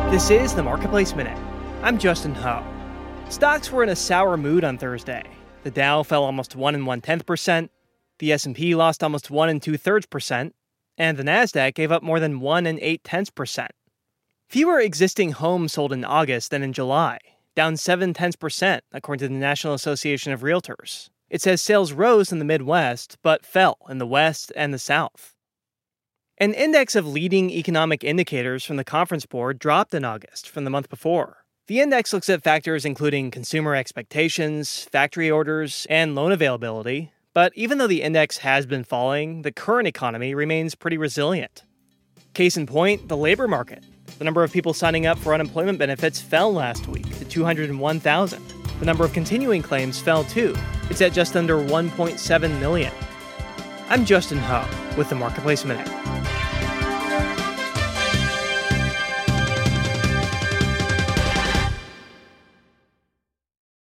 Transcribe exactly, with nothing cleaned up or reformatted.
This is the Marketplace Minute. I'm Justin Ho. Stocks were in a sour mood on Thursday. The Dow fell almost one and one tenth percent, the S and P lost almost one and two thirds percent, and the Nasdaq gave up more than one and eight tenths percent. Fewer existing homes sold in August than in July, down seven tenths percent, according to the National Association of Realtors. It says sales rose in the Midwest, but fell in the West and the South. An index of leading economic indicators from the Conference Board dropped in August from the month before. The index looks at factors including consumer expectations, factory orders, and loan availability. But even though the index has been falling, the current economy remains pretty resilient. Case in point, the labor market. The number of people signing up for unemployment benefits fell last week to two hundred one thousand. The number of continuing claims fell too. It's at just under one point seven million. I'm Justin Ho with the Marketplace Minute.